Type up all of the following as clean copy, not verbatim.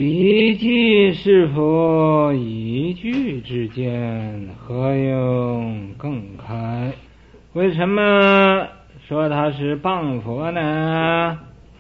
彼即是佛一句之间，何用更开？为什么说他是谤佛呢？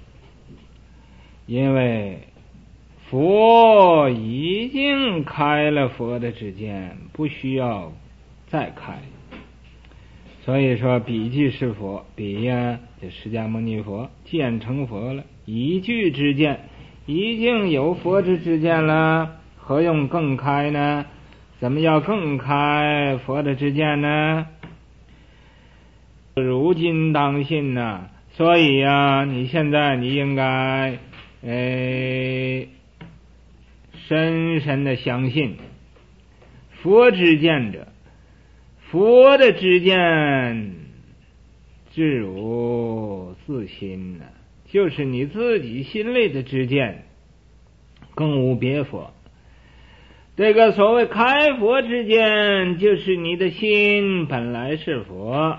因为佛已经开了佛的指尖，不需要再开。所以说彼即是佛，彼呀就释迦牟尼佛见成佛了，一句之见，已经有佛之指见了，何用更开呢？怎么要更开佛的指见呢？如今当信呐，所以呀，你现在你应该深深的相信佛之见者，佛的知见自如自心呢，就是你自己心里的知见，更无别佛。这个所谓开佛之见，就是你的心本来是佛，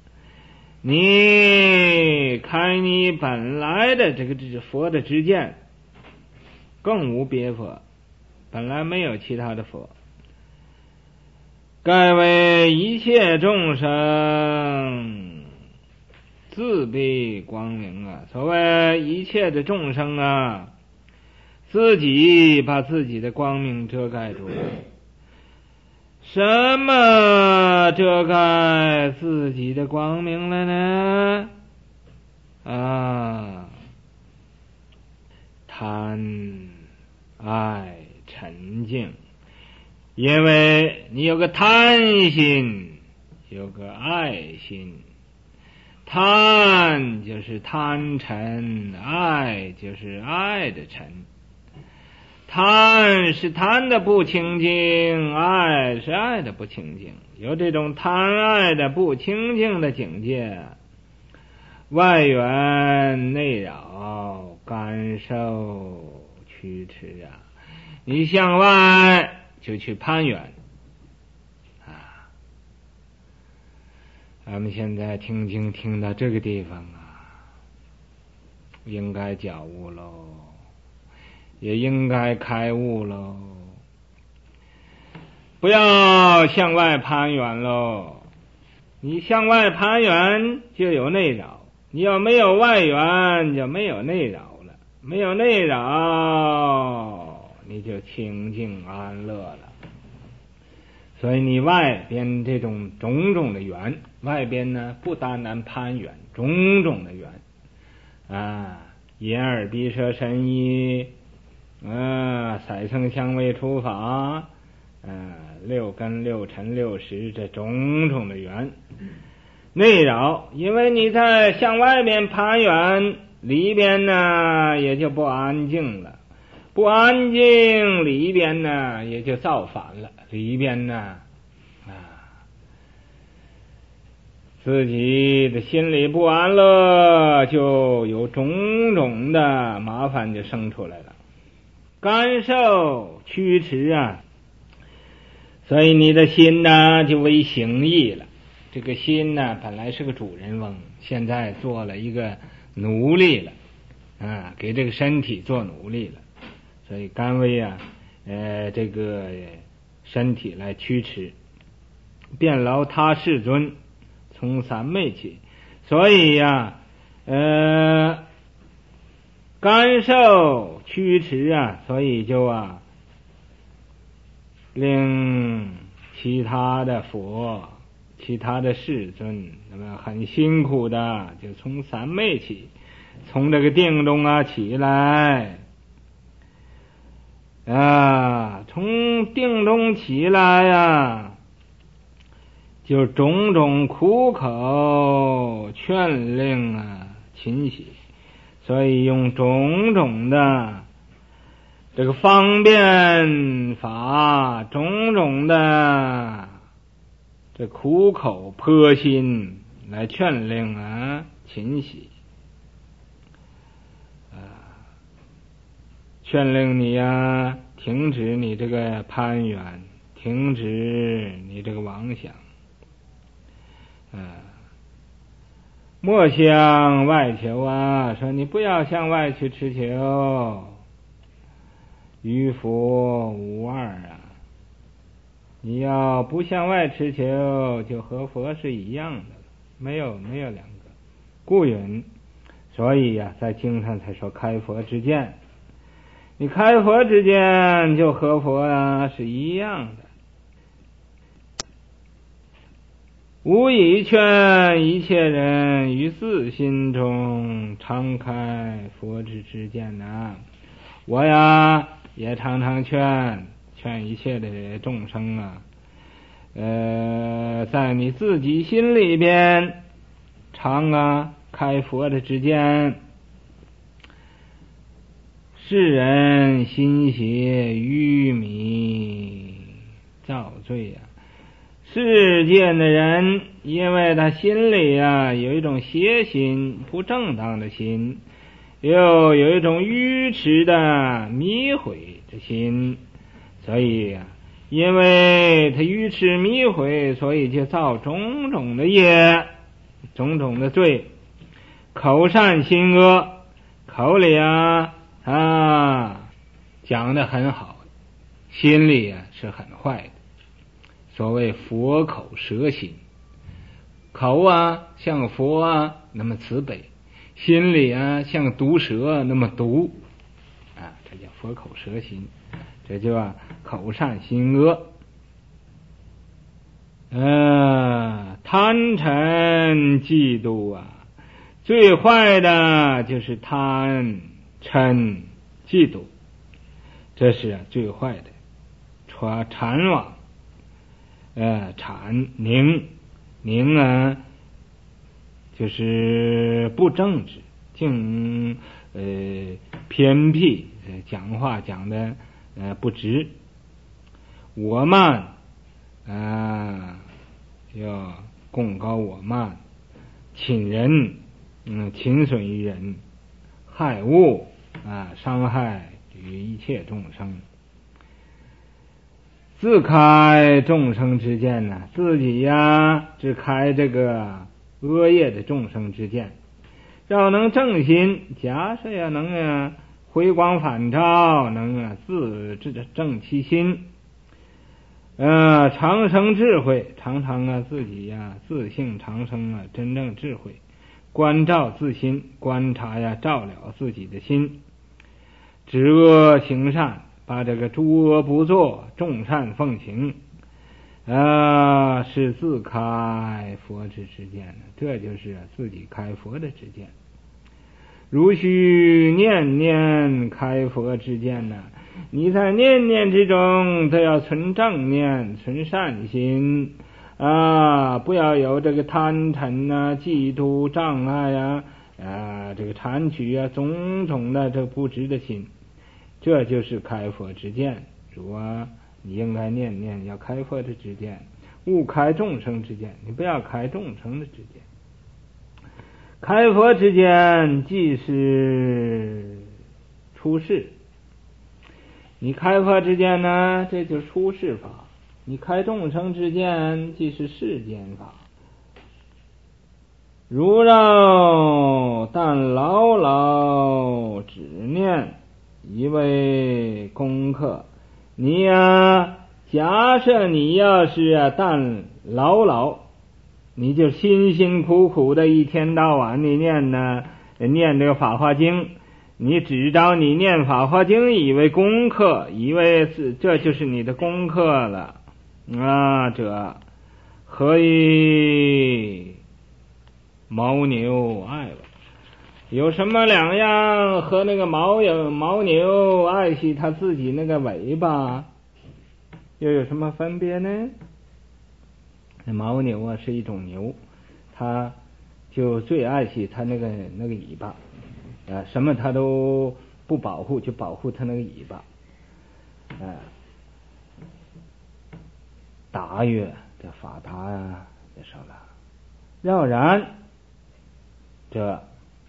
你开你本来的这个佛的知见，更无别佛，本来没有其他的佛。盖为一切众生自被光明啊！所谓一切的众生啊，自己把自己的光明遮盖住了。什么遮盖自己的光明了呢？贪爱嗔净。因为你有个贪心，有个爱心。贪就是贪嗔，爱就是爱的嗔。贪是贪的不清净，爱是爱的不清净。有这种贪爱的不清净的境界，外缘内扰，感受驱驰啊！你向外就去攀缘啊！咱们现在听经听到这个地方啊，应该觉悟喽，也应该开悟喽，不要向外攀缘喽。你向外攀缘就有内扰，你要没有外缘就没有内扰了，没有内扰你就清净安乐了。所以你外边这种种种的缘，外边呢不单单攀缘，种种的缘啊，眼耳鼻舌身意色声香味触法六根六尘六识，这种种的缘内扰，因为你在向外面攀缘，里边呢也就不安静了，不安静，里边呢也就造反了，里边呢自己的心里不安乐，就有种种的麻烦就生出来了，感受驱驰啊。所以你的心呢就为形役了，这个心呢本来是个主人翁，现在做了一个奴隶了给这个身体做奴隶了，所以甘为这个身体来驱驰，遍劳他世尊，从三昧起。所以感受驱驰所以就令其他的佛，其他的世尊那么很辛苦的就从三昧起，从这个定中起来从定中起来就种种苦口劝令勤习，所以用种种的这个方便法，种种的这苦口婆心来劝令勤习劝令你停止你这个攀缘，停止你这个妄想莫向外求说你不要向外去持求， 与佛无二啊！你要不向外持求，就和佛是一样的，没有两个。故云，所以呀，在经上才说开佛之见。你开佛之见，就和佛啊是一样的。吾以劝一切人于自心中常开佛之见呐。我呀也常常劝一切的众生啊，在你自己心里边常啊开佛的之见。世人心邪愚迷造罪啊，世间的人因为他心里啊有一种邪心，不正当的心，又有一种愚痴的迷悔的心，所以啊，因为他愚痴迷悔，所以就造种种的业，种种的罪。口善心恶，口里讲得很好，心里是很坏的。所谓佛口舌心，口像佛那么慈悲，心里像毒蛇那么毒这叫佛口舌心，这就口善心恶。贪嗔嫉妒最坏的就是贪嗔嫉妒，这是最坏的。谄妄，佞就是不正直，竟偏僻，讲话讲的不直。我慢要贡高我慢，侵人，侵损于人，害物伤害于一切众生。自开众生之见呢，自己只开这个恶业的众生之见。要能正心，假设能回光返照，能自正其心，长生智慧，常常自己自性长生真正智慧，关照自心，观察照了自己的心，止恶行善，把这个诸恶不作，众善奉行，是自开佛之见，这就是自己开佛的之见。如须念念开佛之见你在念念之中都要存正念，存善心不要有这个贪嗔嫉妒障碍这个谄取种种的这不直的心，这就是开佛之见。如果你应该念念要开佛的之见，勿开众生之见，你不要开众生的之见。开佛之见即是出世，你开佛之见这就是出世法；你开众生之见即是世间法。如若但牢牢只念一味功课，你假设你要是但牢牢，你就辛辛苦苦的一天到晚你念这个法华经，你只照你念法华经以为功课，以为这就是你的功课了这何以牦牛爱了？有什么两样和那个牦牛爱惜他自己那个尾巴又有什么分别呢？牦牛是一种牛，它就最爱惜它那个尾巴什么它都不保护，就保护它那个尾巴达曰这法达就说了，要然这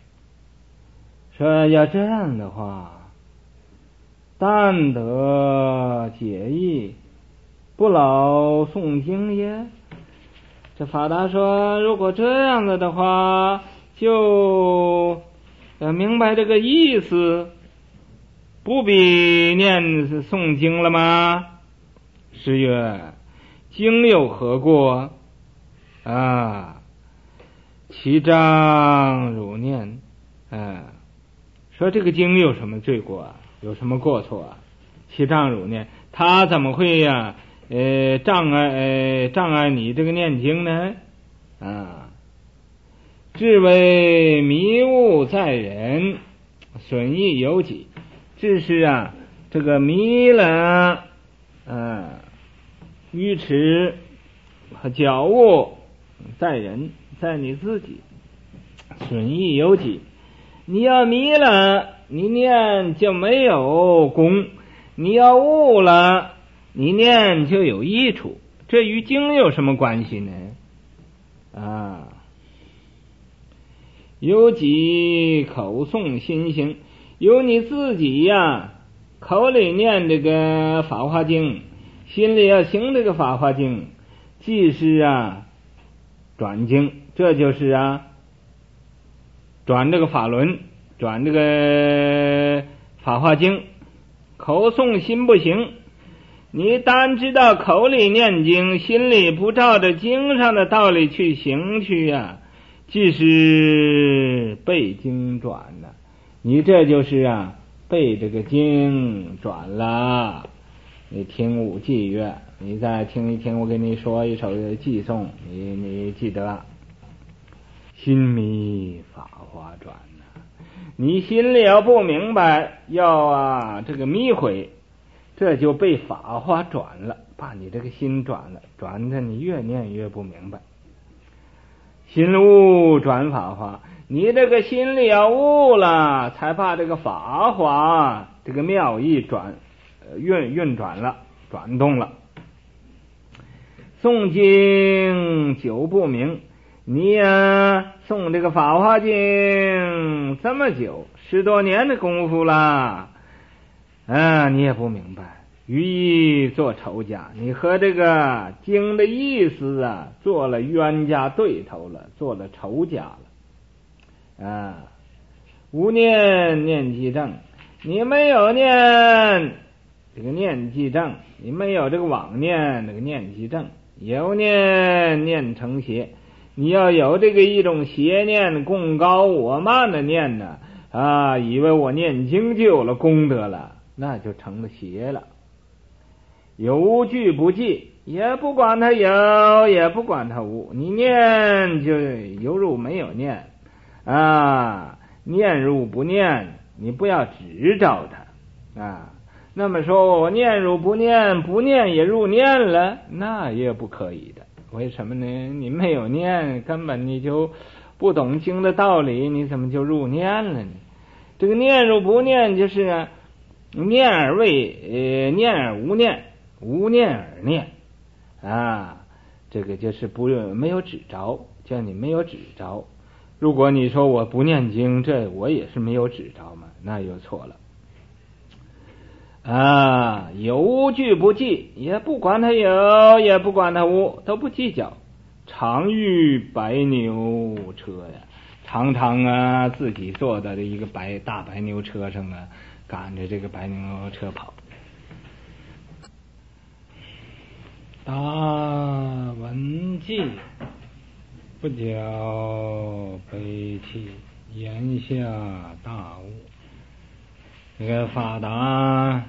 说要这样的话，但得解义，不老诵经耶？这法达说，如果这样子的话，就明白这个意思， 不必念诵经了吗？诗曰：经有何过啊？其章汝念。说这个经有什么罪过啊？有什么过错啊？其章汝念，他怎么会呀？障碍你这个念经呢？至为迷误在人，损益有己。这是啊，这个迷了，愚痴和觉悟在人，在你自己，损益有己。你要迷了，你念就没有功；你要悟了，你念就有益处。这与经有什么关系呢？有己口诵心行，有你自己呀，口里念这个法华经，心里要行这个法华经，即是转经，这就是转这个法轮，转这个法华经。口诵心不行，你单知道口里念经，心里不照着经上的道理去行去即是背经转了。你这就是背这个经转了。你听五偈乐，你再听一听，我给你说一首偈颂，你记得心迷法华转了。你心里要不明白，要这个迷毁，这就被法华转了，把你这个心转了，转的你越念越不明白。心悟转法华，你这个心里要悟了，才把这个法华这个妙意运转了，转动了。诵经久不明，你诵这个法华经这么久，10多年的功夫了，你也不明白，于意做仇家，你和这个经的意思做了冤家对头了，做了仇家了。无念念记正，你没有念这个念记正，你没有这个妄念这个念记正，有念成邪。你要有这个一种邪念，共高我慢的念呢，以为我念经就有了功德了，那就成了邪了。有句不记，也不管它有，也不管它无，你念就犹如没有念念如不念，你不要执着它那么说我念如不念，不念也入念了，那也不可以的。为什么呢？你没有念，根本你就不懂经的道理，你怎么就入念了呢？这个念如不念，就是念而念而无念，无念而念这个就是没有执着，叫你没有执着。如果你说我不念经，这我也是没有执着嘛，那又错了。有句不记，也不管它有，也不管它无，都不计较。常遇白牛车常常自己坐在一个大白牛车上赶着这个白牛车跑。大文记，不矫悲泣，言下大悟。这个法达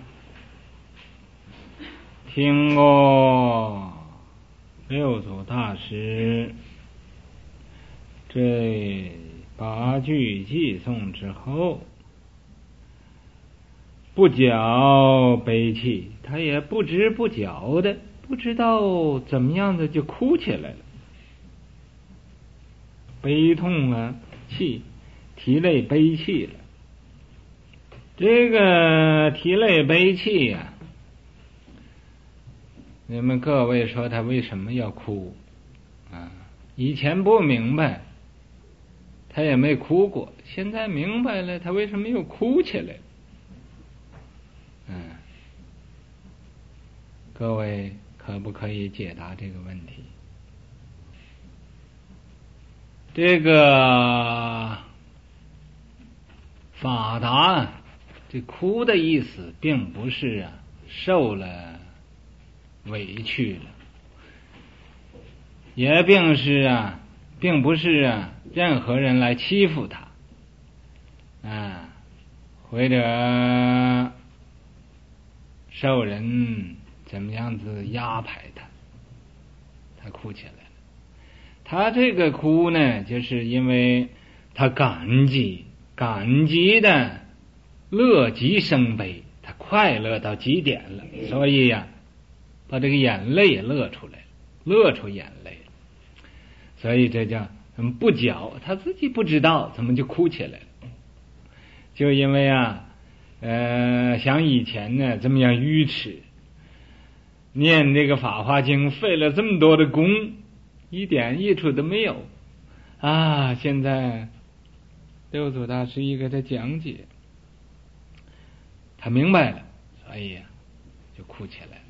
听过六祖大师这8句偈颂之后，不矫悲泣，他也不知不觉的，不知道怎么样的就哭起来了。悲痛泣，涕泪悲泣了。这个涕泪悲泣你们各位说他为什么要哭以前不明白，他也没哭过，现在明白了，他为什么又哭起来各位可不可以解答这个问题？这个法达这哭的意思并不是受了委屈了，也并不是任何人来欺负他或者受人怎么样子压迫他哭起来了。他这个哭呢，就是因为他感激的乐极生悲，他快乐到极点了，所以把这个眼泪也乐出来了，乐出眼泪了，所以这叫不觉，他自己不知道怎么就哭起来了。就因为像以前呢这么样愚痴，念这个法华经费了这么多的功，一点益处都没有现在六祖大师一给他讲解，他明白了，所以就哭起来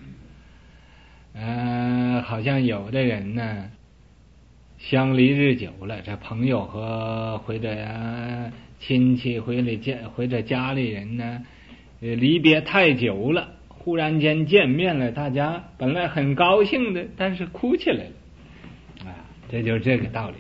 了。好像有的人呢相离日久了，这朋友和或者亲戚或者家里人呢离别太久了，忽然间见面了，大家本来很高兴的，但是哭起来了这就是这个道理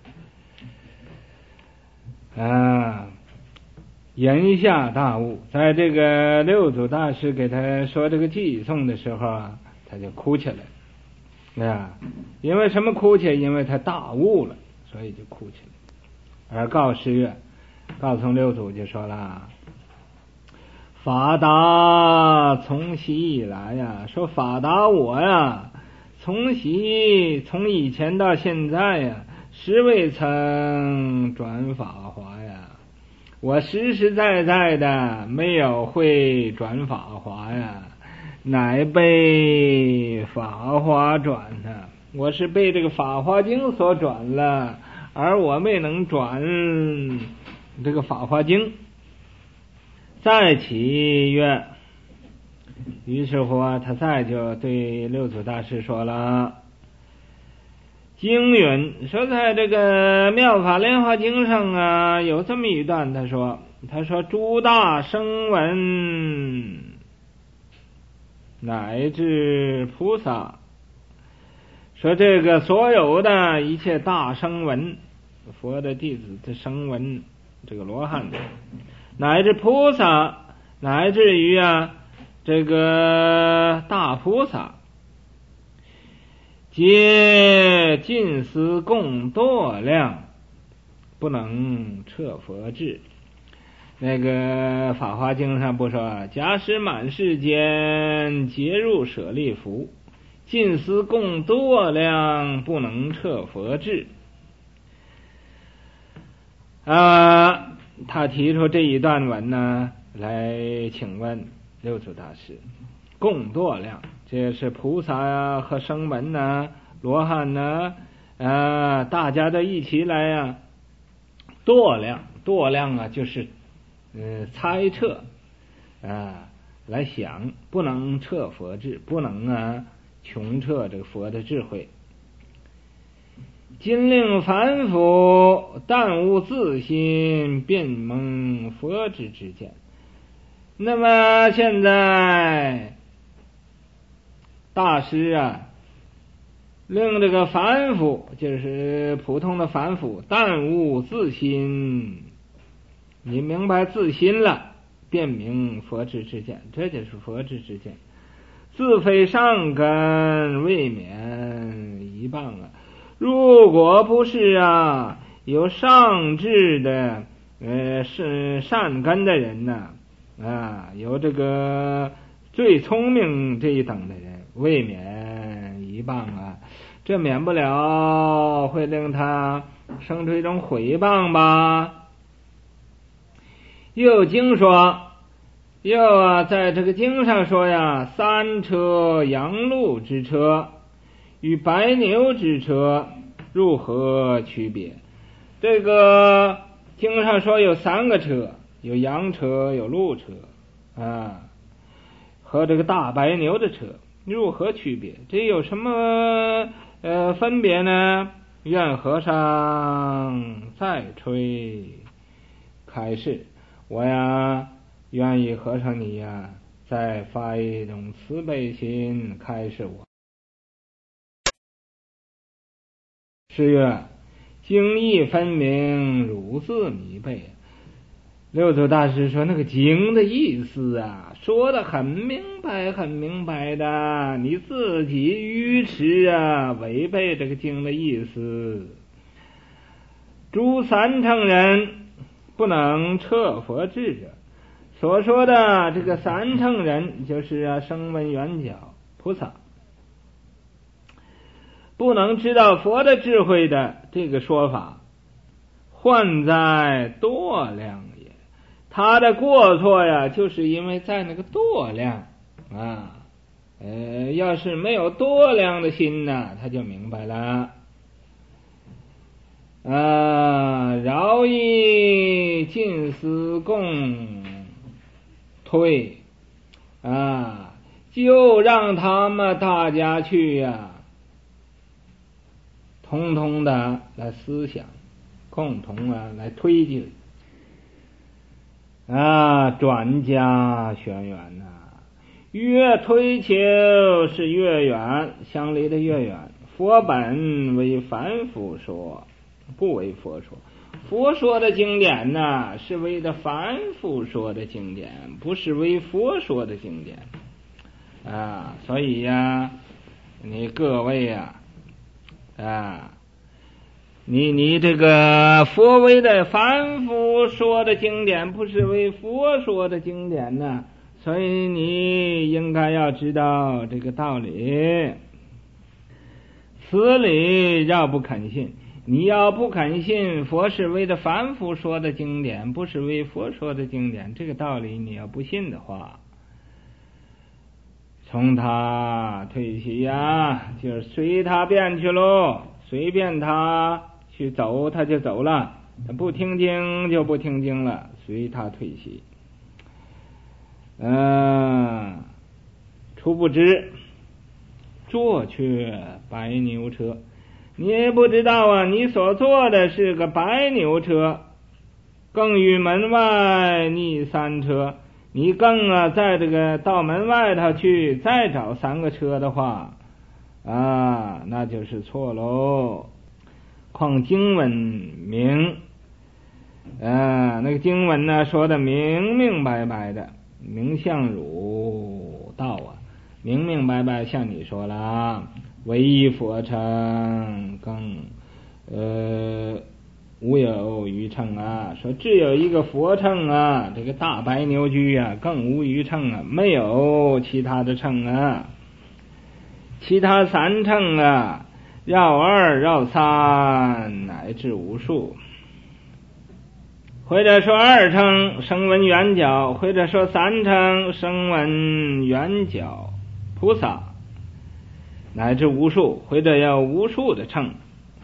言下大悟。在这个六祖大师给他说这个偈颂的时候他就哭起来了因为什么哭起来？因为他大悟了，所以就哭起来。而告诉六祖就说了，法达从昔以来说法达我从以前到现在实未曾转法华我实实在在的没有会转法华乃被法华转我是被这个法华经所转了，而我没能转这个法华经。再起曰，于是乎他再就对六祖大师说了，经云说在这个妙法莲华经上有这么一段，他说诸大声闻乃至菩萨，说这个所有的一切大声闻，佛的弟子的声闻，这个罗汉乃至菩萨，乃至于这个大菩萨，皆尽思共度量，不能彻佛智。那个法华经上不说，假使满世间皆入舍利弗，尽思共度量，不能彻佛智。他提出这一段文呢，来请问六祖大师，共度量，这是菩萨和声闻罗汉大家都一起来度量就是猜测来想，不能彻佛智，不能穷彻这个佛的智慧。今令凡夫但无自心，便蒙佛之见。那么现在大师令这个凡夫，就是普通的凡夫，但无自心，你明白自心了，便明佛之见，这就是佛之见。自非上根，未免一棒如果不是有上智的是善根的人有这个最聪明这一等的人，未免一棒这免不了会令他生出一种毁谤吧。又经说，又在这个经上说三车羊鹿之车与白牛之车如何区别？这个经上说有三个车，有羊车，有鹿车和这个大白牛的车如何区别？这有什么分别呢？愿和尚再吹开示。我愿意和尚你呀，再发一种慈悲心开示我。是曰：经义分明，如字弥备。六祖大师说，那个经的意思啊，说的很明白，很明白的，你自己愚痴啊，违背这个经的意思。诸三乘人不能彻佛智者，所说的这个三乘人就是声闻缘觉菩萨，不能知道佛的智慧的这个说法，患在惰量也。他的过错呀，就是因为在那个惰量啊，要是没有多量的心呢，他就明白了。饶益尽思共退就让他们大家去呀，通通的来思想，共同来推进转加玄远越推求是越远，相离的越远。佛本为凡夫说，不为佛说。佛说的经典呢，是为的凡夫说的经典，不是为佛说的经典所以呀，你各位你这个佛为的凡夫说的经典，不是为佛说的经典呢，所以你应该要知道这个道理。此理要不肯信，你要不肯信佛是为的凡夫说的经典，不是为佛说的经典，这个道理你要不信的话，从他退席就是随他便去喽，随便他去走他就走了，他不听经就不听经了，随他退席。初不知坐却白牛车，你也不知道你所坐的是个白牛车，更与门外逆三车，你更在这个到门外头去再找三个车的话那就是错喽。况经文明那个经文呢说的明明白白的，明相汝道明明白白向你说了，唯一佛乘更无有余乘说只有一个佛乘这个大白牛驹更无余乘没有其他的乘其他三乘绕二绕三乃至无数，或者说二乘声闻缘觉，或者说三乘声闻缘觉菩萨，乃至无数，或者有无数的乘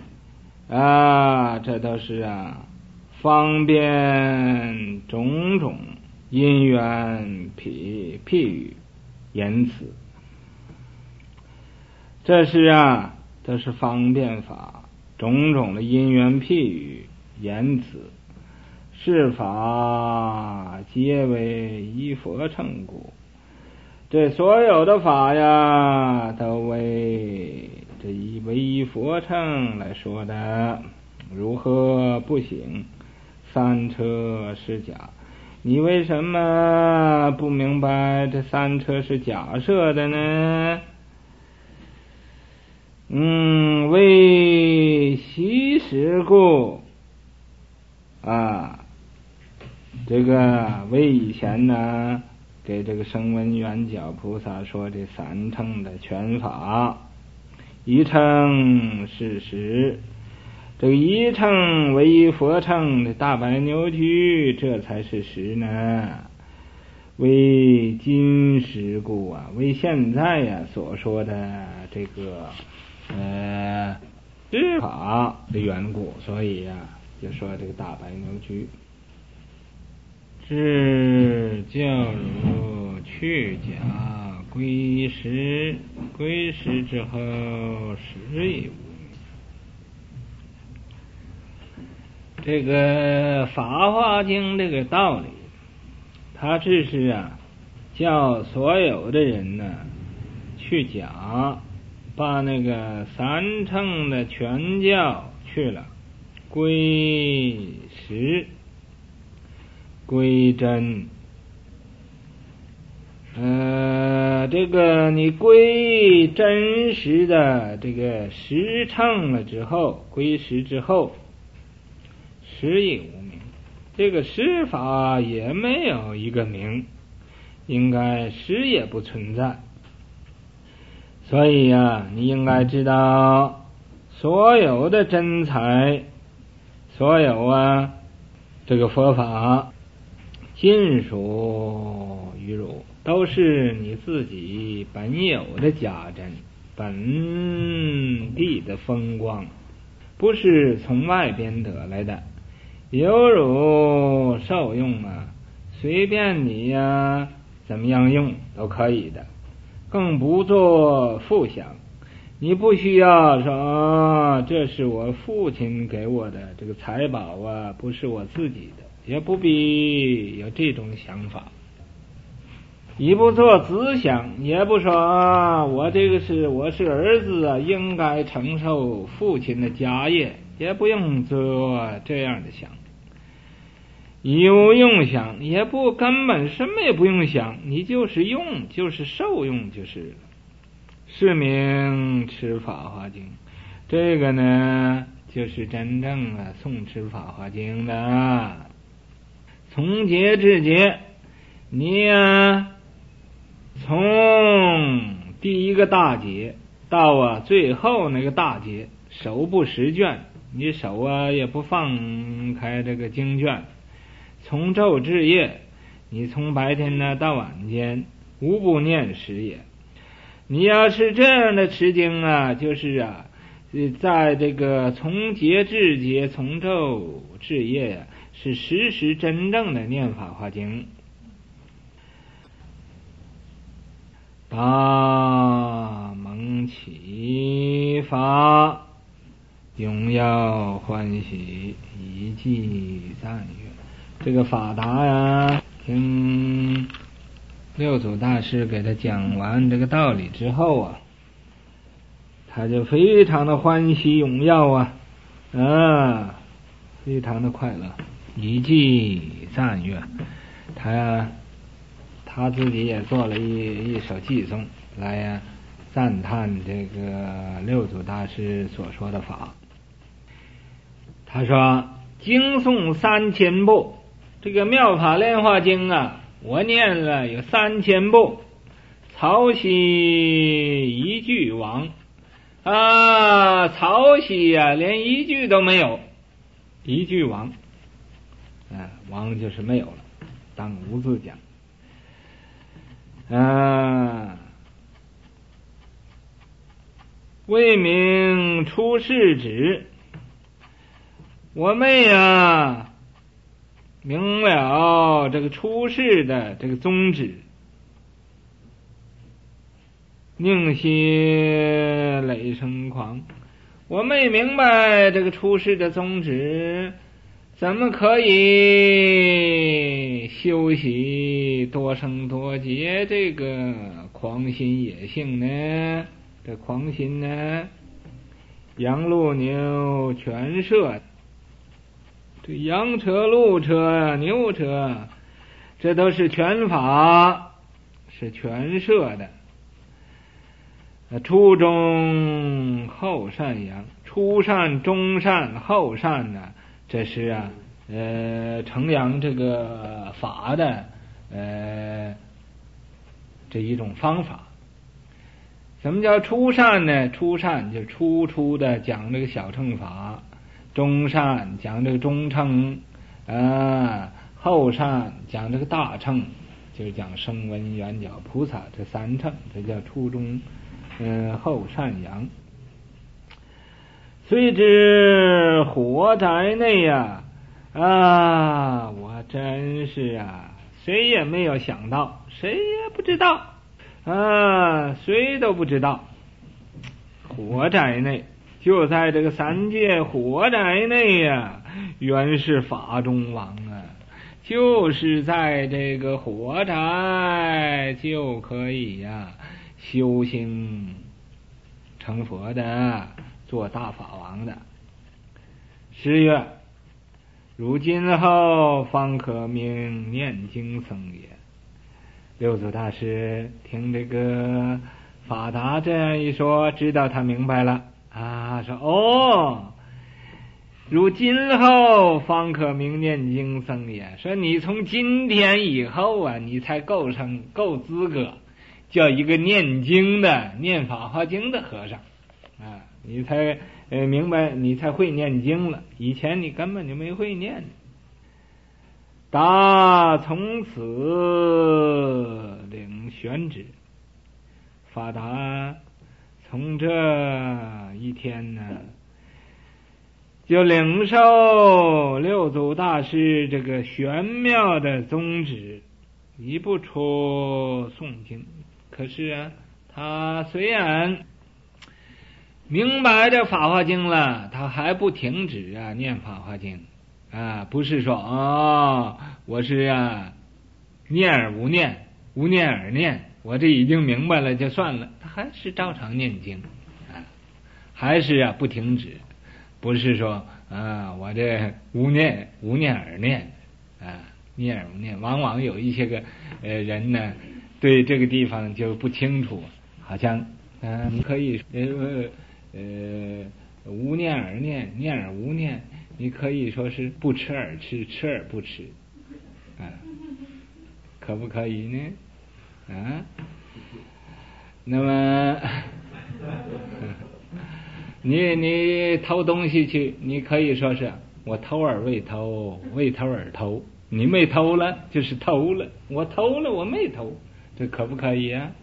这都是方便种种因缘譬喻言辞，这是都是方便法，种种的因缘譬喻言辞，是法皆为依佛乘故。这所有的法都为这一唯一佛乘来说的，如何不行？三车是假，你为什么不明白这三车是假设的呢？为习时故这个为以前呢给这个声闻缘觉菩萨说这三乘的全法，一乘是实，这个一乘唯一佛乘的大白牛驹，这才是实呢。为今时故为现在所说的这个知法的缘故，所以就说这个大白牛驹。至教如去假归实，归实之后实亦无。这个法华经这个道理， 他只是叫所有的人呢去讲，把那个三乘的全教去了，归实归真。这个你归真实的这个实乘了之后，归实之后，实亦无名，这个实法也没有一个名，应该实也不存在。所以你应该知道，所有的真财，所有这个佛法，尽属于汝，都是你自己本有的家珍，本地的风光，不是从外边得来的。有汝受用随便你怎么样用都可以的，更不做复想。你不需要说这是我父亲给我的这个财宝不是我自己的，也不必有这种想法。你不做子想，也不说我是儿子应该承受父亲的家业，也不用做这样的想。有用想，也不根本什么也不用想，你就是用，就是受用就是了。是名持法华经，这个呢就是真正诵持法华经的。从节至节，你从第一个大节到最后那个大节，手不释卷，你手也不放开这个经卷，从昼至夜，你从白天到晚间无不念时也。你要是这样的持经就是在这个从节至节，从昼至夜是时时真正的念法华经。大蒙启发，永耀欢喜，一记赞悦。这个法达听六祖大师给他讲完这个道理之后他就非常的欢喜踊耀非常的快乐，一记赞悦。他自己也做了一首偈颂来赞叹这个六祖大师所说的法。他说经诵3000部，这个妙法莲华经我念了有3000部，曹溪一句亡曹溪连一句都没有，一句亡亡就是没有了，当无字讲。为名出世旨，我们明了这个出世的这个宗旨，宁息累生狂。我们也明白这个出世的宗旨，怎么可以修习多生多劫这个狂心野性呢？这狂心呢，羊鹿牛全摄，这羊车鹿车牛车，这都是全法，是全摄的。初中后善扬，初善中善后善这是承扬这个法的这一种方法。什么叫初善呢？初善就初的讲这个小乘法，中善讲这个中乘后善讲这个大乘，就是讲声闻缘觉菩萨这三乘，这叫初中后善扬。虽知火宅内我真是谁也没有想到，谁也不知道谁都不知道，火宅内就在这个三界火宅内原是法中王就是在这个火宅就可以呀修行成佛的，做大法王的。10月，如今后方可名念经僧也。六祖大师听这个法达这样一说，知道他明白了啊，说哦，如今后方可名念经僧也，说你从今天以后啊，你才够资格叫一个念经的、念法华经的和尚啊，你才明白，你才会念经了，以前你根本就没会念。达从此领宣旨，法达从这一天呢，就领受六祖大师这个玄妙的宗旨，一不出诵经。可是啊，他虽然明白这法华经了，他还不停止啊念法华经啊，不是说我是念而无念，无念而念，我这已经明白了就算了，他还是照常念经啊，还是不停止，不是说我这无念而念啊，念而无念。往往有一些个人呢，对这个地方就不清楚，好像你可以无念而念，念而无念，你可以说是不吃而吃，吃而不吃可不可以呢？那么你偷东西去，你可以说是我偷而未偷，未偷而偷，你没偷了就是偷了，我偷了我没偷，这可不可以啊？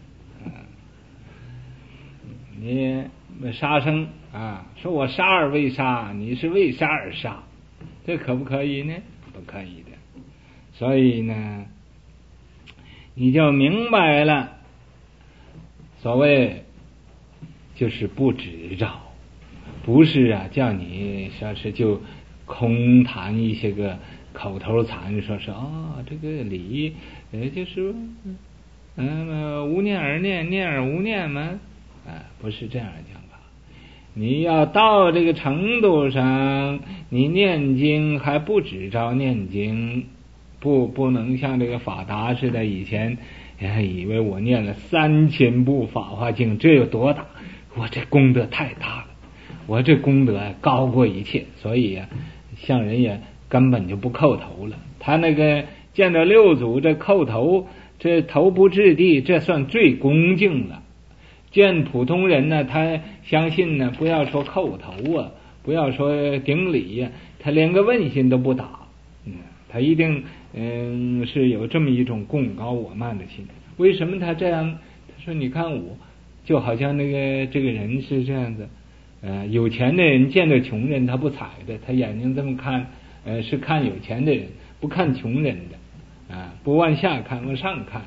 你杀生说我杀而未杀，你是为杀而杀，这可不可以呢？不可以的。所以呢，你就明白了，所谓就是不执着，不是叫你说是就空谈一些个口头禅，说是这个理就是无念而念，念而无念嘛，不是这样讲法。你要到这个程度上，你念经还不只着念经，不能像这个法达似的，以前以为我念了3000部法华经，这有多大？我这功德太大了，我这功德高过一切，所以像人也根本就不叩头了。他那个见到六祖这叩头，这头不至地，这算最恭敬了。见普通人呢，他相信呢，不要说叩头不要说顶礼他连个问心都不打。他一定是有这么一种贡高我慢的心。为什么他这样？他说你看我就好像这个人是这样子，有钱的人见到穷人他不睬的，他眼睛这么看，是看有钱的人，不看穷人的，不往下看，往上看，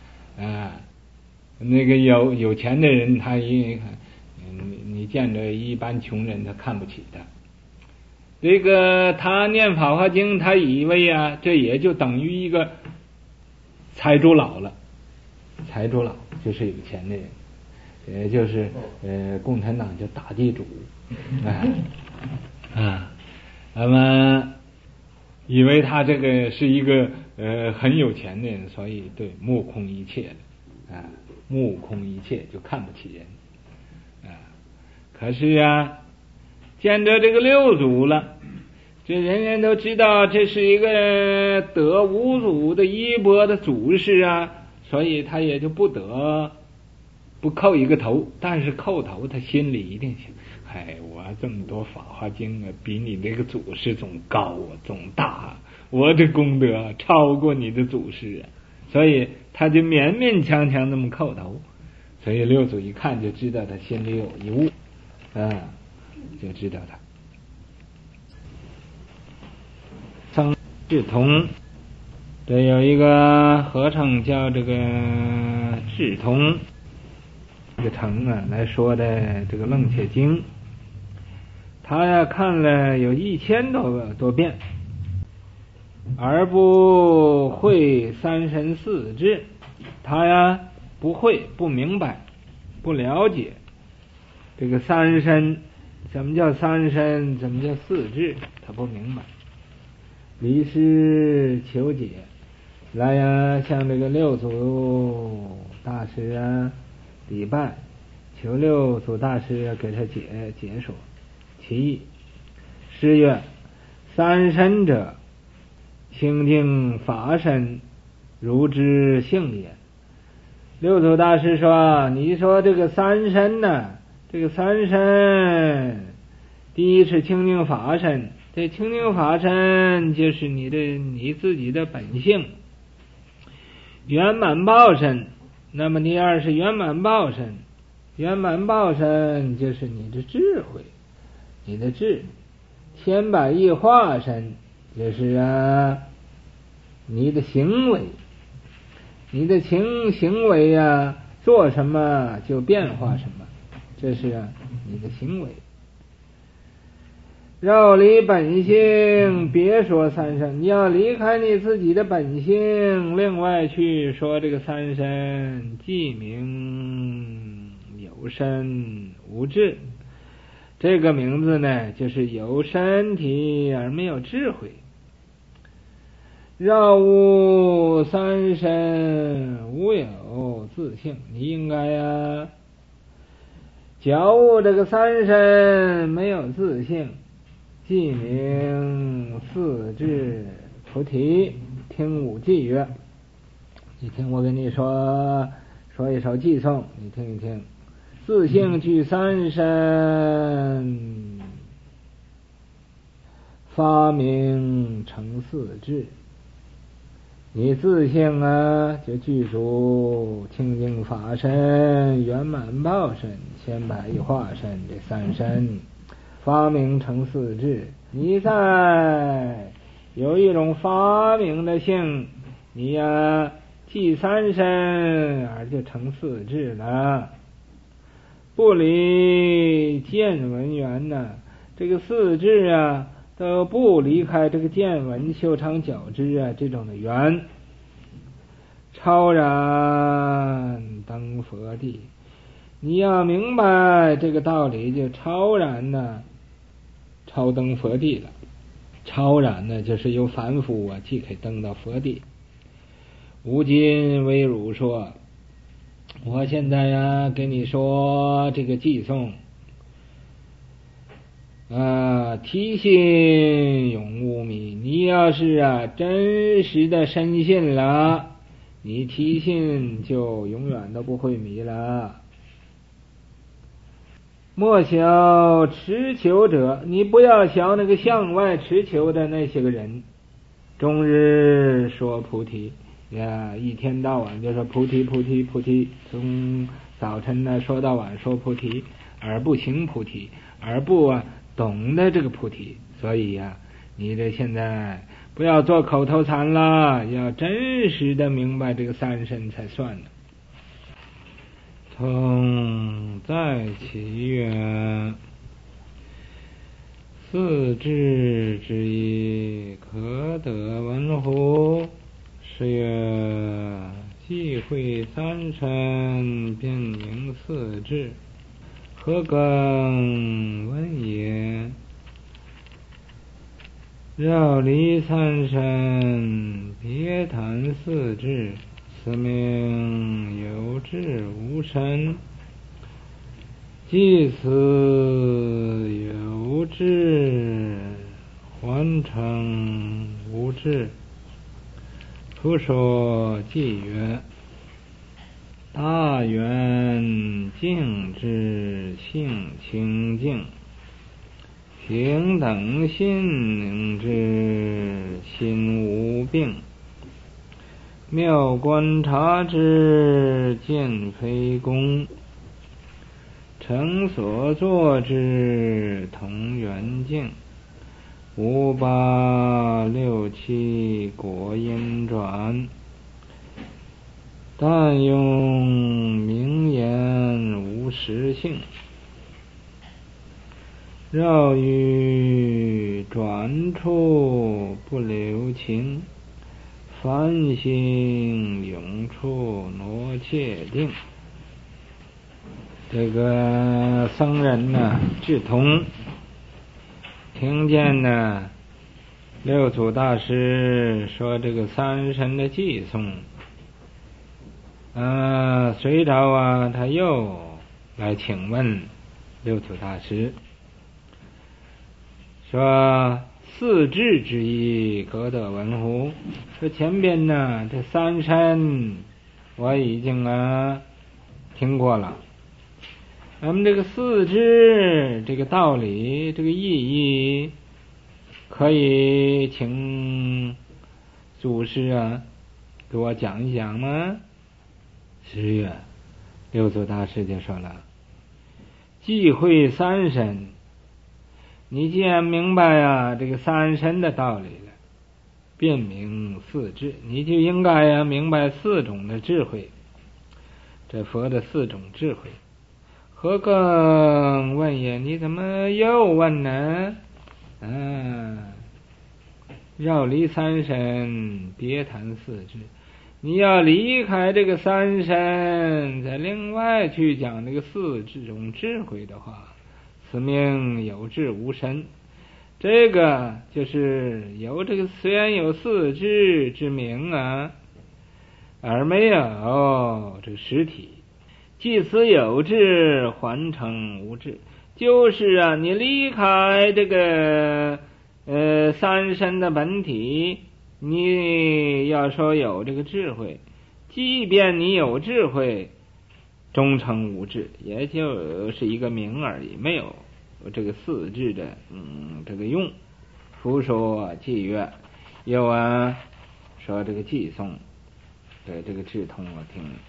那个有钱的人他你见着一般穷人他看不起他。这个他念法华经，他以为这也就等于一个财主老了，财主老就是有钱的人，也就是共产党叫大地主那么以为他这个是一个很有钱的人，所以对目空一切的目空一切就看不起人可是见着这个六祖了，这人人都知道这是一个得五祖的衣钵的祖师所以他也就不得不叩一个头，但是叩头他心里一定想，我这么多法华经比你这个祖师总高总大，我的功德超过你的祖师所以他就勉勉强强那么叩头。所以六祖一看就知道他心里有一物就知道他僧智通。这有一个和尚叫这个智通，这个城来说的这个楞伽经，他看了有1000多遍， 而不会三身四智，他呀不会，不明白，不了解这个三身，怎么叫三身，怎么叫四智，他不明白。离师求解，来呀向这个六祖大师啊礼拜，求六祖大师给他解说其意。诗曰：三身者，清净法身，如之性也。六祖大师说，你说这个三身呢，这个三身，第一是清净法身，这清净法身就是你自己的本性，圆满报身。那么第二是圆满报身，圆满报身就是你的智慧，你的智。千百亿化身就是你的行为，你的行为做什么就变化什么，这是你的行为。绕离本性，别说三身，你要离开你自己的本性，另外去说这个三身，既名有身无智。这个名字呢，就是有身体而没有智慧。绕悟三身，无有自性。你应该觉悟这个三身没有自性，即名四智菩提。听五偈曰：你听我跟你说一首偈颂，你听一听。自性具三身，发明成四智。你自性就具足清净法身、圆满报身、千百亿化身这三身，发明成四智。你在有一种发明的性，你具三身而就成四智了。不离见闻缘呢，这个四智都不离开这个见闻修长觉知这种的缘，超然登佛地。你要明白这个道理，就超然超登佛地了。超然呢，就是由凡夫即可登到佛地。吾今为汝说，我现在跟你说这个偈颂，提心永无迷。你要是真实的深信了，你提心就永远都不会迷了。莫小持求者，你不要小那个向外持求的那些个人，终日说菩提一天到晚就说菩提菩提菩提，从早晨说到晚说菩提，而不行菩提，而不懂得这个菩提。所以你这现在不要做口头禅了，要真实的明白这个三身才算呢。通在其曰：四智之一，可得闻乎？是曰：既会三身，便明四智，何更闻也？绕离三身，别谈四智，此名有智无身。即此有智，还成无智。复说偈曰：大圆净智，性清净，平等心之，心无病。妙观察之，见非功。成所作之，同圆净。五八六七果因转，但用名言无实性。绕于转处不留情，凡行永处挪切定。这个僧人呢，智通听见呢六祖大师说这个三身的寄送，随着他又来请问六祖大师，说四智之意可得闻乎？说前边呢这三身我已经听过了，那么这个四智这个道理这个意义，可以请祖师给我讲一讲吗？是六祖大师就说了，既会三身，你既然明白这个三身的道理了，便明四智，你就应该明白四种的智慧，这佛的四种智慧。何更问也？你怎么又问呢？绕离三身，别谈四智。你要离开这个三身，再另外去讲这个四种智慧的话，此名有智无身。这个就是有这个虽然有四智之名而没有这个实体。即此有智，还成无智。就是你离开这个三身的本体，你要说有这个智慧，即便你有智慧，终成无智，也就是一个名而已，没有这个四智的这个用。夫说偈曰，又说这个偈颂，对这个智通我听了。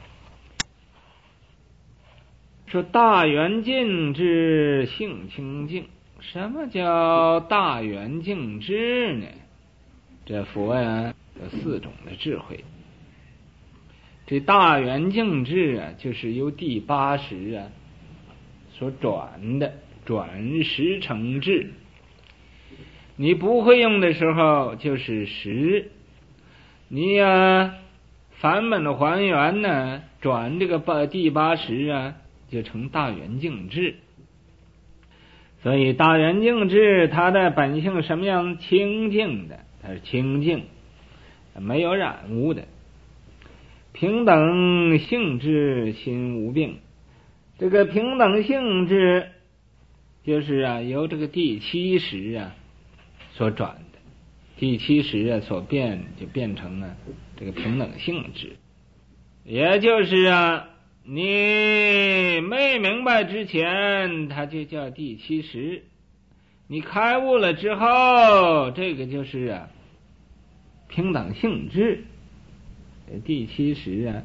说大圆净智性清净。什么叫大圆净智呢？这佛有四种的智慧。这大圆净智就是由第八识所转的，转识成智。你不会用的时候就是识，你返本的还原呢，转这个第八识就成大圆净智。所以大圆净智它的本性什么样？清净的，它是清净，没有染污的。平等性质心无病。这个平等性质就是由这个第七识所转的，第七识所变，就变成了这个平等性质。也就是你没明白之前，它就叫第七识。你开悟了之后，这个就是平等性质。第七识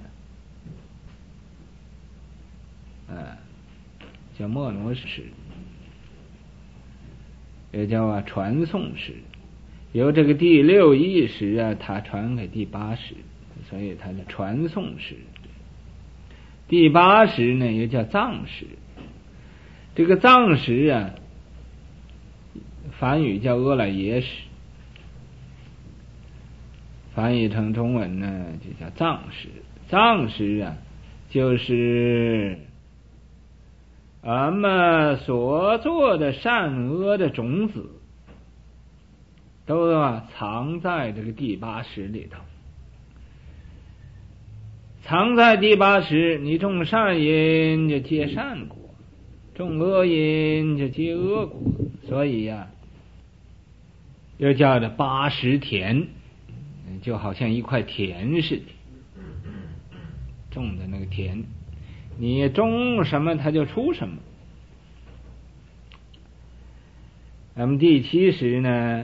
叫莫罗识，也叫传送识。由这个第六意识它传给第八识，所以它叫传送识。第八识呢又叫藏识。这个藏识梵语叫阿赖耶识，翻译成中文呢就叫藏识。藏识就是俺们所做的善恶的种子都藏在这个第八识里头。藏在第八识，你种善因就结善果，种恶因就结恶果。所以又叫做八识田，就好像一块田似的，种的那个田，你种什么它就出什么。那么第七识呢，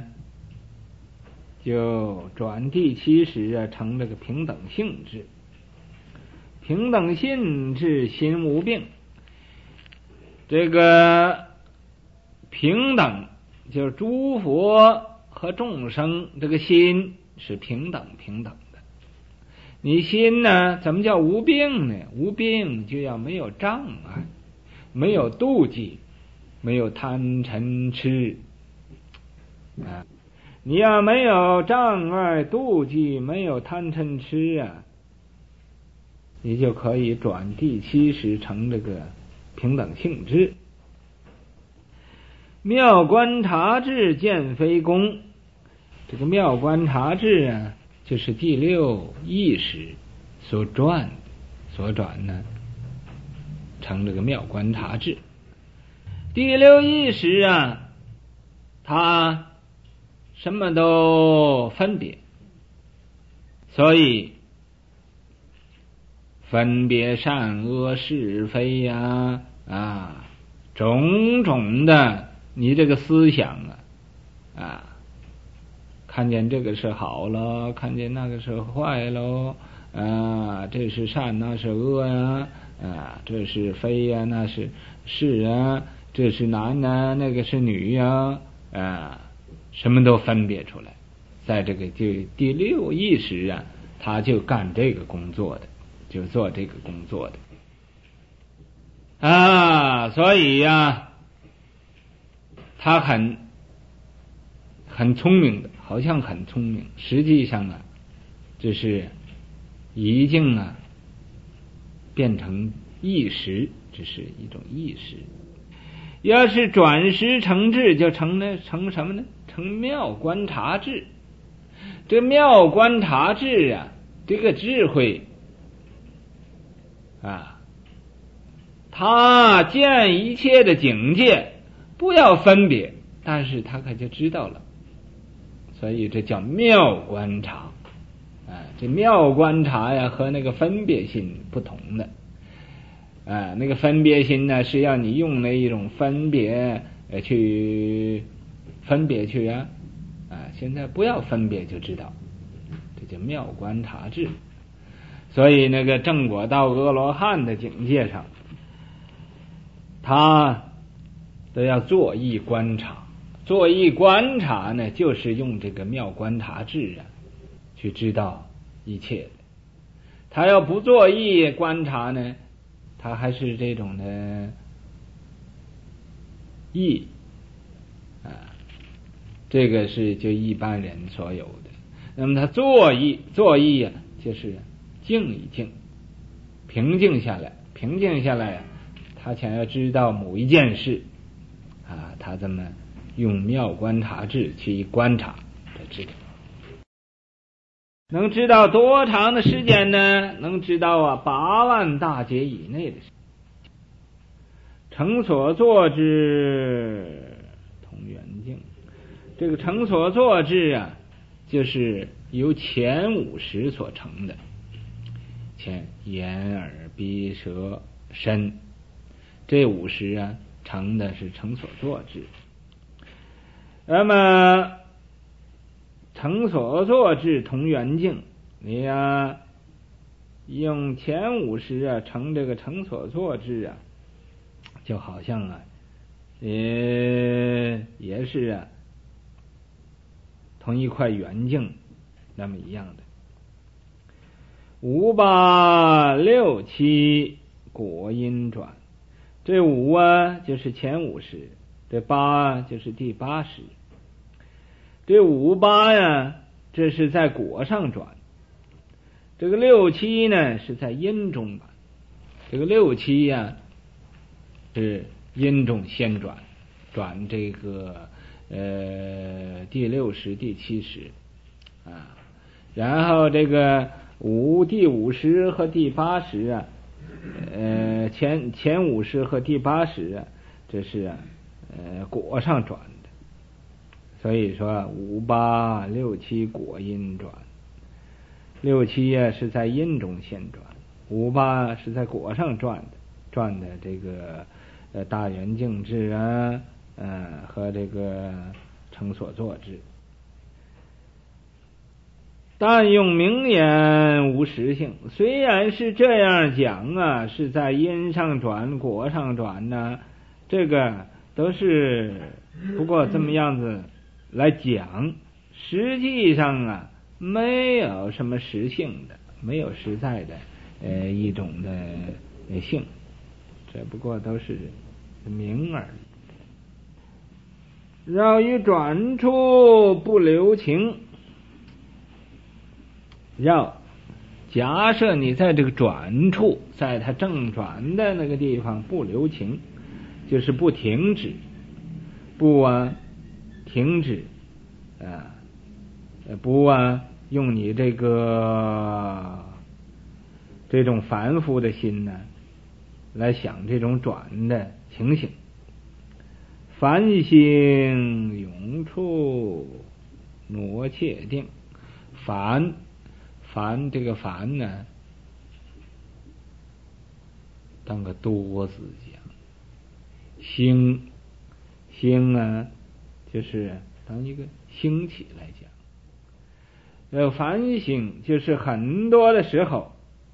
就转第七识成这个平等性质。平等性质心无病。这个平等就是诸佛和众生这个心是平等的。你心呢怎么叫无病呢？无病就要没有障碍，没有妒忌，没有贪嗔痴， 啊。你要没有障碍妒忌，没有贪嗔痴啊，你就可以转第70成这个平等性质。妙观察智见非功，这个妙观察智啊，就是第六意识所转呢，成这个妙观察智。第六意识啊，它什么都分别，所以分别善恶是非呀，种种的你这个思想看见这个是好了，看见那个是坏喽，这是善那是恶呀，这是非呀那是啊，这是男啊那个是女呀，什么都分别出来。在这个第六意识啊，他就干这个工作的，就做这个工作的所以呀，他很聪明的，好像很聪明，实际上这是已经变成意识，这是一种意识。要是转识成智，就成什么呢？成妙观察智。这妙观察智啊，这个智慧他见一切的境界不要分别，但是他可就知道了，所以这叫妙观察。这妙观察呀，和那个分别心不同的。那个分别心呢，是要你用那一种分别去现在不要分别就知道，这叫妙观察智。所以那个正果到阿罗汉的境界上，他都要作意观察。作意观察呢，就是用这个妙观察智去知道一切的。他要不作意观察呢，他还是这种的意这个是就一般人所有的。那么他作意就是静一静，平静下来，他想要知道某一件事他这么用妙观察智去观察，知道能知道多长的时间呢？能知道8万大劫以内的事。成所作之同圆镜，这个成所作之就是由前50所成的。前眼耳鼻舌身，这50成的是成所作之。那么成所作之同圆镜，你用前50成这个成所作之就好像也是同一块圆镜那么一样的。5、8、6、7果因转，这5就是前50，这8就是第80。这5、8这是在果上转，这个6、7呢是在因中转。这个6、7是因中先转这个第60、第70然后这个第50和第80前50和第80这是果上转的。所以说5、8、6、7果因转，6、7是在因中先转，5、8是在果上转的这个大圆镜智和这个成所作智。但用名言无实性，虽然是这样讲是在因上转果上转呢，这个都是不过这么样子来讲，实际上没有什么实性的，没有实在的一种的性，这不过都是名而已。 绕于转处不留情。绕，假设你在这个转处，在它正转的那个地方不留情，就是不停止，不停止不用你这种凡夫的心呢来想这种转的情形。凡心永处挪切定，凡这个凡呢当个多字讲，兴就是当一个兴起来讲。凡兴就是很多的时候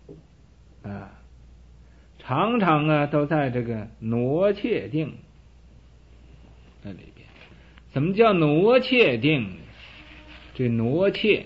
常常都在这个挪切定那里边。怎么叫挪切定呢？这挪切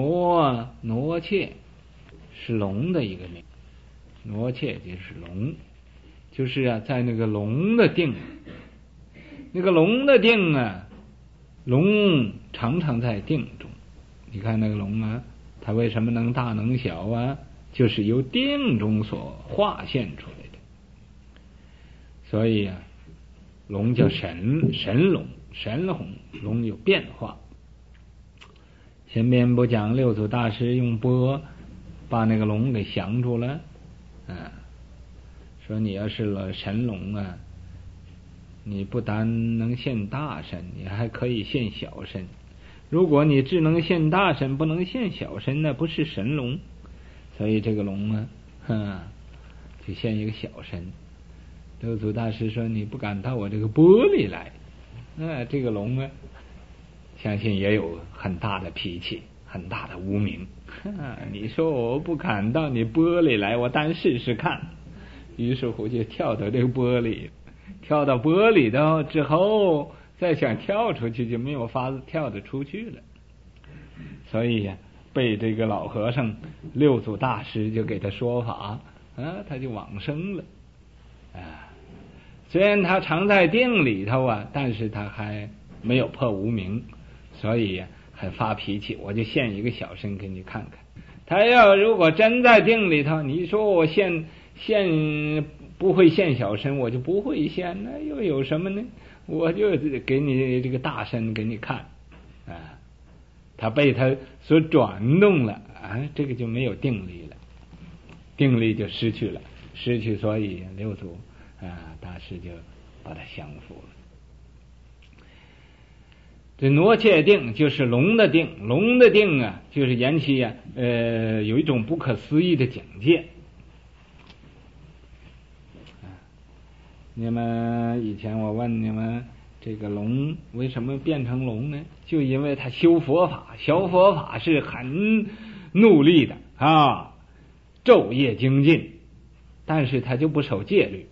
是龙的一个名，挪切就是龙，就是在那个龙的定，那个龙的定龙常常在定中。你看那个龙它为什么能大能小就是由定中所化现出来的。所以龙叫神龙有变化。前面不讲六祖大师用钵把那个龙给降住了说你要是了神龙你不但能现大身，你还可以现小身。如果你只能现大身不能现小身，那不是神龙。所以这个龙就现一个小身。六祖大师说你不敢到我这个钵里来，这个龙相信也有很大的脾气，很大的无名。你说我不敢到你钵里来，我单试试看。于是乎就跳到这个钵里，跳到钵里头之后，再想跳出去就没有法子跳得出去了。所以被这个老和尚六祖大师就给他说法他就往生了虽然他常在定里头但是他还没有破无明，所以还发脾气，我就现一个小身给你看看。他要如果真在定里头，你说我现不会现小身，我就不会现，那又有什么呢？我就给你这个大身给你看他被他所转动了这个就没有定力了，定力就失去了，所以六祖大师就把他降服了。这挪切定就是龙的定，就是言其有一种不可思议的境界。你们以前我问你们，这个龙为什么变成龙呢？就因为他修佛法是很努力的昼夜精进，但是他就不守戒律。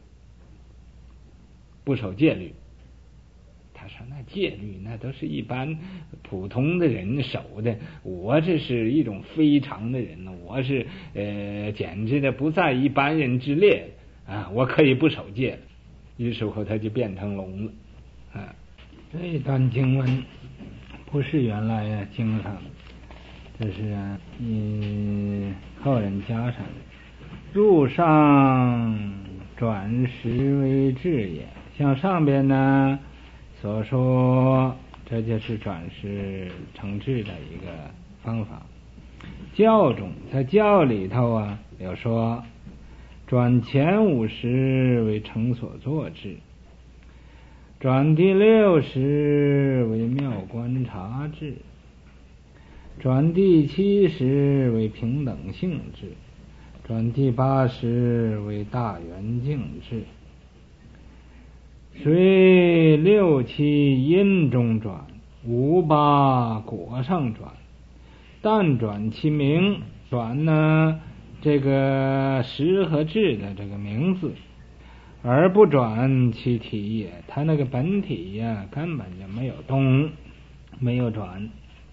他说那戒律那都是一般普通的人守的，我这是一种非常的人，我是简直的不在一般人之列我可以不守戒。于是乎他就变成龙了这一段经文不是原来经上，这是后人加上的。入上转识为智也，像上边呢所说，这就是转识成智的一个方法。教中在教里头有说转前50为成所作智，转第60为妙观察智，转第70为平等性智，转第80为大圆净智。虽6、7因中转，5、8果上转，但转其名，转呢这个识和智的这个名字，而不转其体也。他那个本体根本就没有动，没有转。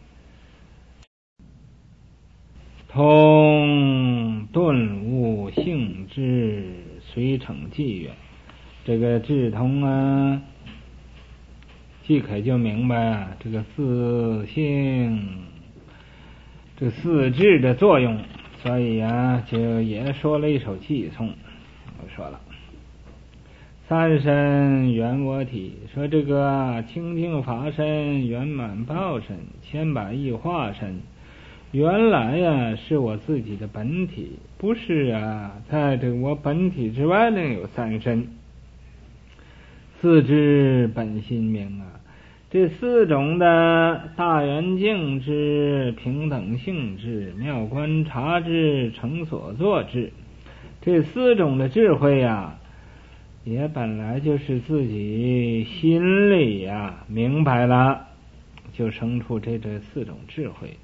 通顿悟性智，随成寂远。这个智通即可就明白啊这个四性这四智的作用，所以啊就也说了一首偈颂。我说了三身圆我体，说这个清净法身圆满报身千百亿化身，原来呀是我自己的本体，不是啊在这个我本体之外另有三身。四智本心明啊，这四种的大圆净智、平等性智、妙观察智、成所作智，这四种的智慧呀，也本来就是自己心里呀明白了，就生出这四种智慧。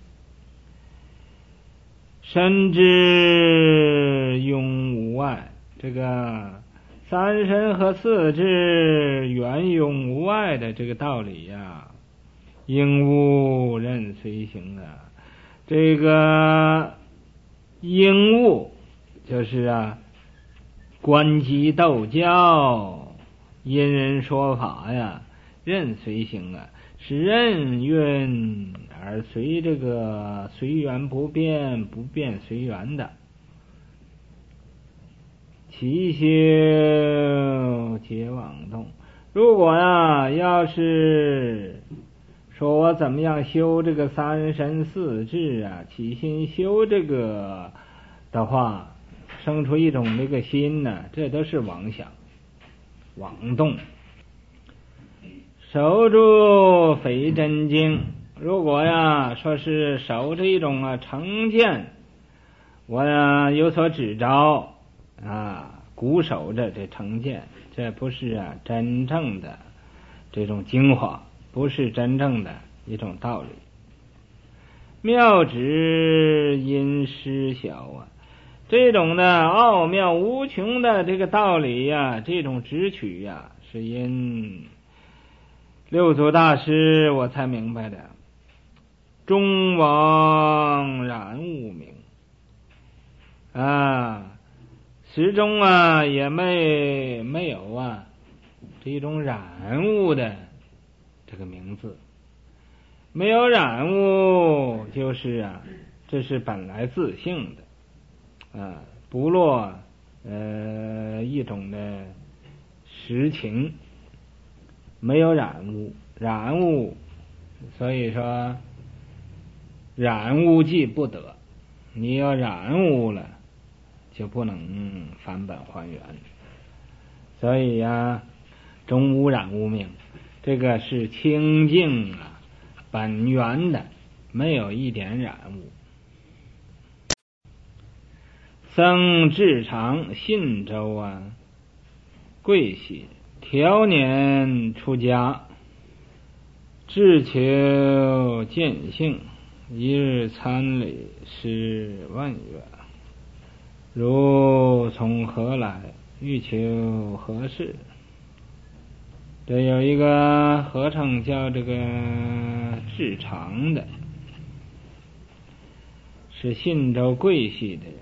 身智庸无碍，这个三身和四智圆庸无碍的这个道理呀，应物任随行啊。这个应物就是啊观机斗教，因人说法呀，任随行啊，是任运而随这个随缘不变，不变随缘的。其修皆妄动。如果呀，要是说我怎么样修这个三身四智啊，起心修这个的话，生出一种这个心呢，这都是妄想、妄动。守住非真经，如果呀说是守着一种啊成见，我呀有所指着啊，固守着这成见，这不是啊真正的这种精华，不是真正的一种道理。妙旨因失晓啊，这种的奥妙无穷的这个道理呀，这种直取呀，是因六祖大师我才明白的。中王然悟明啊，始终啊也没有啊这一种染物的这个名字，没有染物就是啊这是本来自性的啊，不落一种的实情，没有染物，染物所以说染物即不得，你要染物了就不能返本还原。所以呀中无染无明，这个是清净啊本源的，没有一点染物。僧智常信州啊贵喜调年出家，志求见性，一日参礼10万元，如从何来，欲求何事。这有一个和尚叫这个智常的，是信州贵系的人，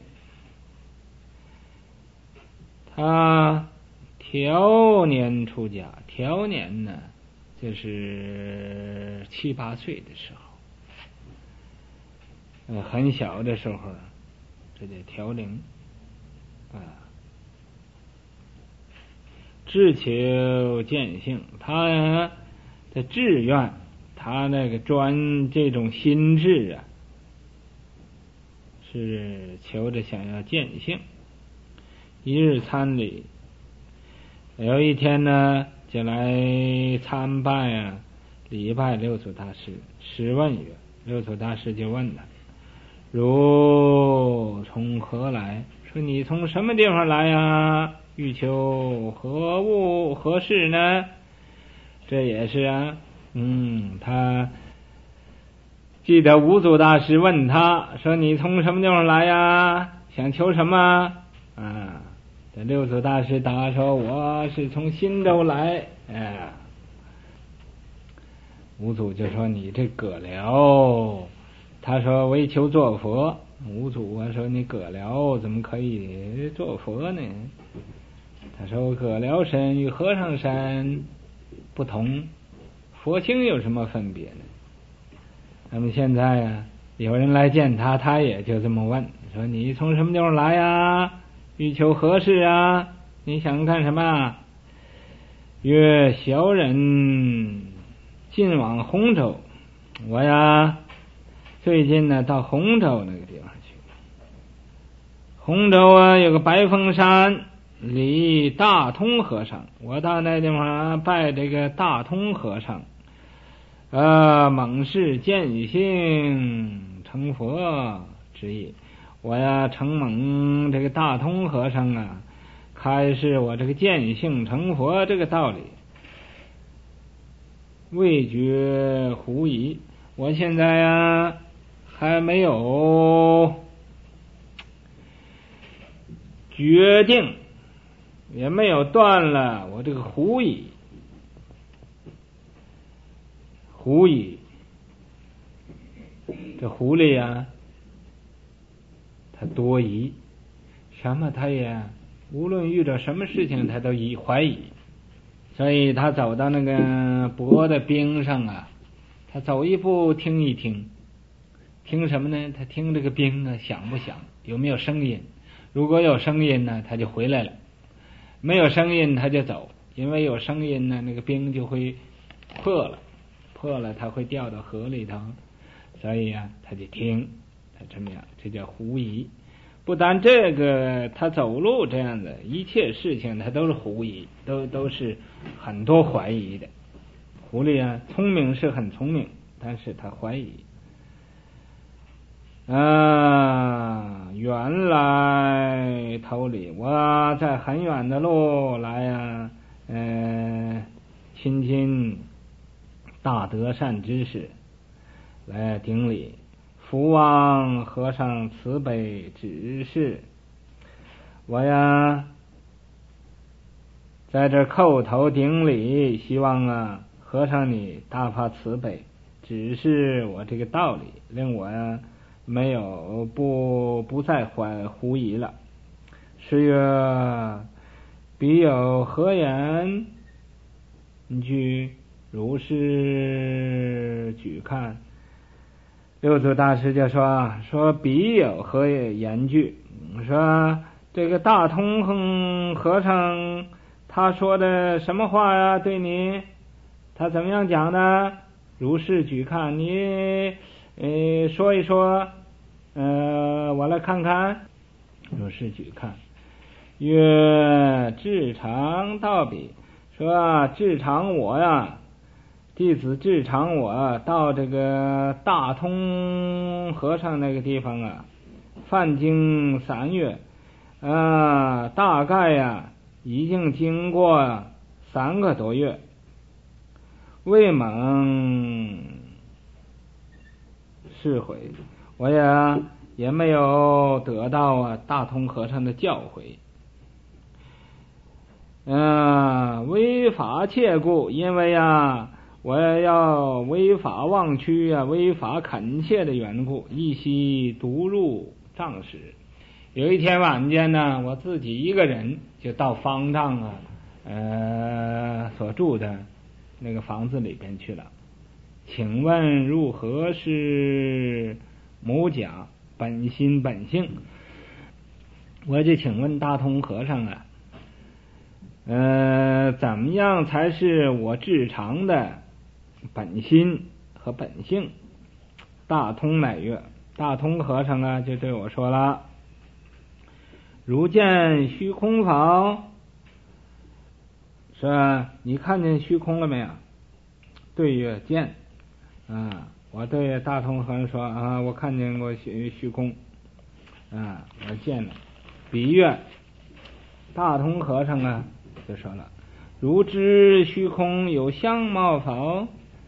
他调年出家，调年呢就是7、8岁的时候，很小的时候这叫调龄啊。志求见性，他的志愿，他那个专这种心志啊，是求着想要见性。一日参礼，有一天呢就来参拜啊，礼拜六祖大师，10问曰，六祖大师就问他，如从何来，说你从什么地方来呀，欲求何物何事呢？这也是啊他记得五祖大师问他说，你从什么地方来呀，想求什么啊？这六祖大师答说，我是从新州来。五祖就说，你这葛僚，他说为求做佛。五祖啊说，你葛僚怎么可以做佛呢？他说，葛僚身与和尚身不同， 佛性有什么分别呢？那么现在啊，有人来见他，他也就这么问，说你从什么地方来呀？欲求何事啊？你想干什么？曰小人近往洪州，我呀最近呢到洪州那个地方去。洪州啊有个白峰山，离大通和尚，我到那地方拜这个大通和尚，猛士见性成佛之意。我呀承蒙这个大通和尚啊开示我这个见性成佛这个道理，未觉狐疑。我现在呀还没有决定，也没有断了我这个狐疑。狐疑，这狐狸呀他多疑，什么他也无论遇到什么事情他都怀疑。所以他走到那个泊的冰上啊，他走一步听一听，听什么呢？他听这个冰啊响不响，有没有声音。如果有声音呢他就回来了，没有声音他就走，因为有声音呢那个冰就会破了他会掉到河里头。所以啊他就听，他这么样，这叫狐疑。不但这个他走路这样的一切事情他都是狐疑，都是很多怀疑的。狐狸啊聪明是很聪明，但是他怀疑。原来头里我在很远的路来呀，亲大德善知识来顶礼，福望和尚慈悲指示。我呀在这叩头顶礼，希望啊和尚你大发慈悲指示我这个道理，令我呀没有不再狐疑了。是曰彼有何言？你去如是举看。六祖大师就说彼有何言句？说这个大通和尚他说的什么话呀？对你他怎么样讲呢？如是举看，你说一说，我来看看。如是举看。曰至常道彼，说至常我呀，弟子至常我到这个大通和尚那个地方啊，犯经3月，大概呀已经经过3个多月，未蒙释悔，我也没有得到大通和尚的教诲。违法切故，因为我要违法忘躯违法恳切的缘故，一夕独入帐室。有一天晚间呢，我自己一个人就到方丈所住的那个房子里边去了。请问如何是母甲本心本性？我就请问大通和尚怎么样才是我至常的本心和本性？大通乃曰，大通和尚就对我说了，如见虚空否？说你看见虚空了没有？对曰见。我对大通和尚说我看见过虚空，我见了。彼曰，大通和尚就说了，如知虚空有相貌否？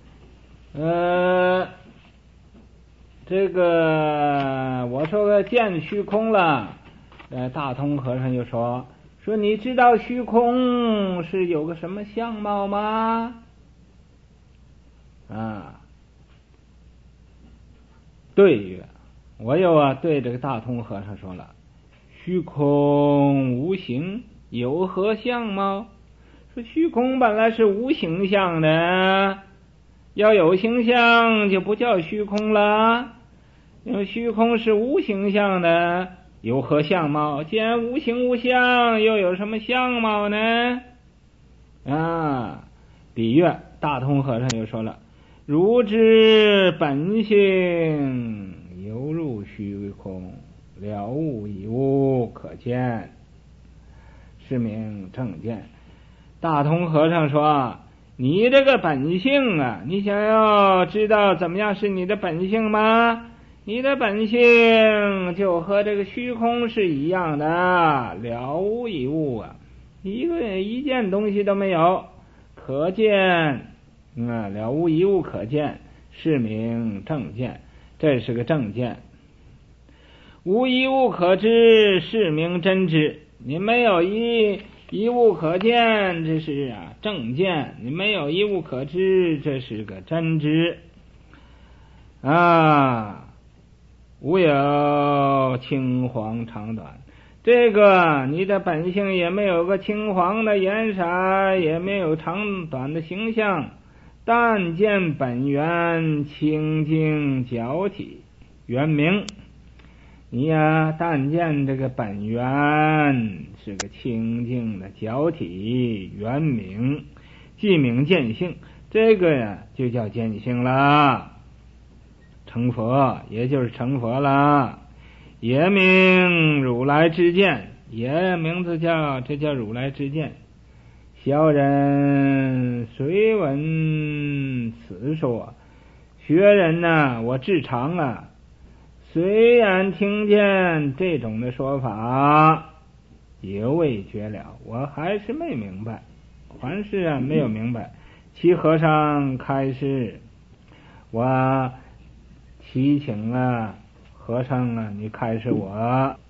这个我说见虚空了，大通和尚就说你知道虚空是有个什么相貌吗？对曰，我又对这个大通和尚说了，虚空无形，有何相貌？说虚空本来是无形象的， 要有形象就不叫虚空了，因为虚空是无形象的，有何相貌？既然无形无相，又有什么相貌呢？比喻大通和尚就说了，如知本性犹如虚空，了悟已无可见，是名正见。大通和尚说，你这个本性啊，你想要知道怎么样是你的本性吗？你的本性就和这个虚空是一样的，了无一物啊，一件东西都没有，可见了无一物可见，是名正见，这是个正见。无一物可知，是名真知。你没有一物可见，这是正见；你没有一物可知，这是个真知。无有青黄长短，这个你的本性也没有个青黄的颜色，也没有长短的形象，但见本源清净皎体圆明。你但见这个本源是个清净的皎体圆明，即名见性，这个就叫见性了，成佛也就是成佛了，也名如来之见，也名字这叫如来之见。小人虽闻此说，学人我至常虽然听见这种的说法，犹未觉了，我还是没明白，还是没有明白。齐和尚开示，我祈请和尚你开示我，